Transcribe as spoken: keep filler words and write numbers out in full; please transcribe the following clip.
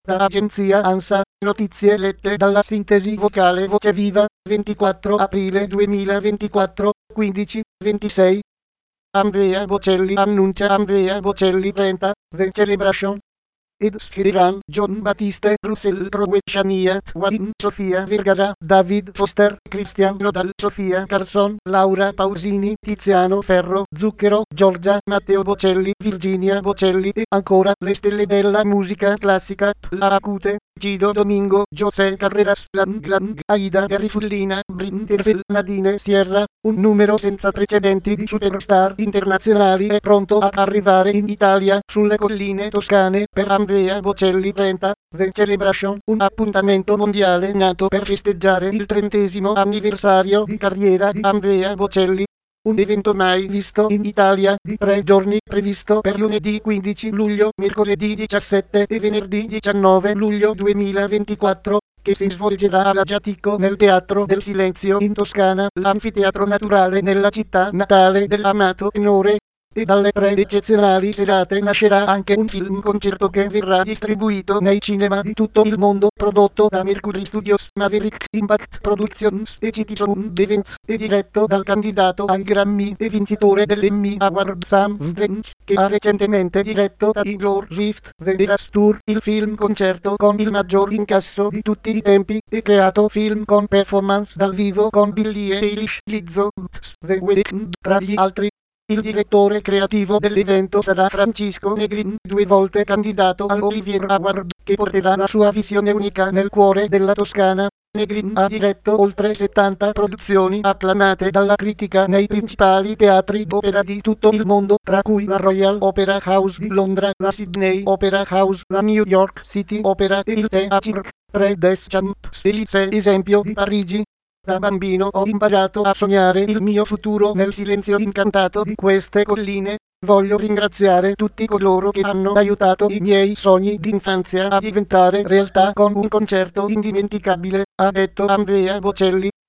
Da agenzia ANSA, notizie lette dalla sintesi vocale Voce Viva, ventiquattro aprile duemilaventiquattro, quindici ventisei. Andrea Bocelli annuncia Andrea Bocelli trenta, The Celebration. Ed Sheeran, John Battiste, Russell Crowe, Shania Twain, Sofia Vergara, David Foster, Christian Nodal, Sofia Carson, Laura Pausini, Tiziano Ferro, Zucchero, Giorgia, Matteo Bocelli, Virginia Bocelli e ancora le stelle della musica classica, La Acute, Guido Domingo, José Carreras, Lang Lang, Aida Garifullina, Brintervel, Nadine Sierra, un numero senza precedenti di superstar internazionali è pronto ad arrivare in Italia, sulle colline toscane, per Andrea Bocelli trenta, The Celebration, un appuntamento mondiale nato per festeggiare il trentesimo anniversario di carriera di Andrea Bocelli. Un evento mai visto in Italia, di tre giorni, previsto per lunedì quindici luglio, mercoledì diciassette e venerdì diciannove luglio duemilaventiquattro, che si svolgerà alla Giatico nel Teatro del Silenzio in Toscana, l'anfiteatro naturale nella città natale dell'amato tenore. E dalle tre eccezionali serate nascerà anche un film concerto che verrà distribuito nei cinema di tutto il mondo, prodotto da Mercury Studios, Maverick Impact Productions e City Sound Events, e diretto dal candidato ai Grammy e vincitore dell'Emmy Award Sam French, che ha recentemente diretto Taylor Swift The Eras Tour, il film concerto con il maggior incasso di tutti i tempi, e creato film con performance dal vivo con Billie Eilish, Lizzo, The Weeknd, tra gli altri. Il direttore creativo dell'evento sarà Francisco Negrin, due volte candidato all'Olivier Award, che porterà la sua visione unica nel cuore della Toscana. Negrin ha diretto oltre settanta produzioni acclamate dalla critica nei principali teatri d'opera di tutto il mondo, tra cui la Royal Opera House di Londra, la Sydney Opera House, la New York City Opera e il Theatre Tres des Champs-Élysées, esempio di Parigi. Da bambino ho imparato a sognare il mio futuro nel silenzio incantato di queste colline. Voglio ringraziare tutti coloro che hanno aiutato i miei sogni d'infanzia a diventare realtà con un concerto indimenticabile, ha detto Andrea Bocelli.